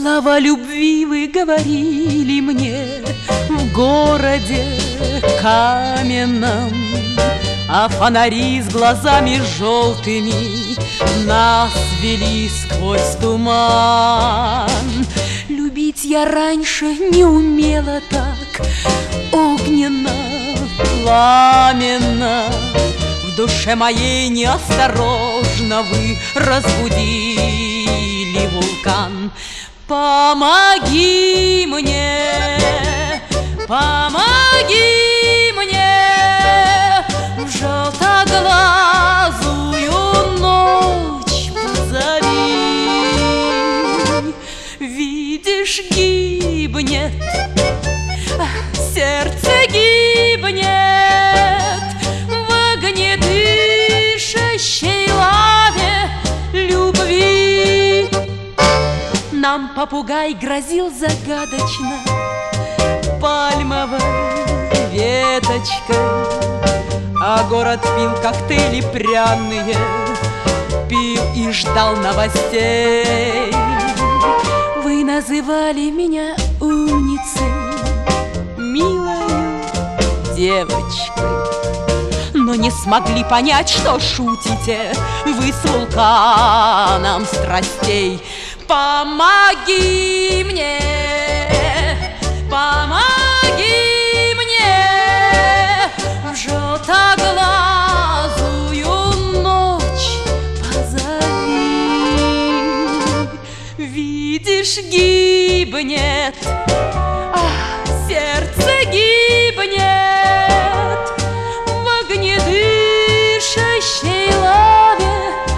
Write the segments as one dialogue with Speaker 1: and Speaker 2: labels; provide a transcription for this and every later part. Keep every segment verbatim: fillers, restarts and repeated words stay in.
Speaker 1: Слова любви вы говорили мне в городе каменном, а фонари с глазами желтыми нас вели сквозь туман. Любить я раньше не умела так огненно, пламенно. В душе моей неосторожно вы разбудили вулкан. Помоги мне, помоги мне, в желтоглазую ночь позови. Видишь, гибнет, сердце гибнет в огнедышащей лаве любви. Нам попугай грозил загадочно пальмовой веточкой, а город пил коктейли пряные, пил и ждал новостей. Вы называли меня умницей, милою девочкой, но не смогли понять, что шутите вы с вулканом страстей. Помоги мне, помоги мне, в желтоглазую ночь позови. Видишь, гибнет, ах, сердце гибнет в огнедышащей лаве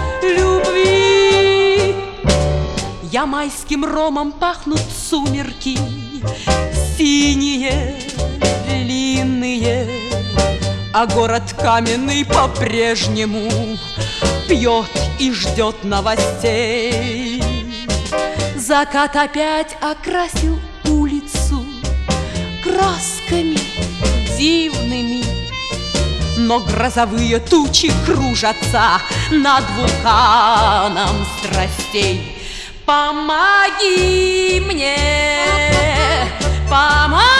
Speaker 1: любви. Ямайским ромом пахнут сумерки, синие, длинные, а город каменный по-прежнему пьет и ждет новостей. Закат опять окрасил улицу красками дивными, но грозовые тучи кружатся над вулканом страстей. Помоги мне, помоги.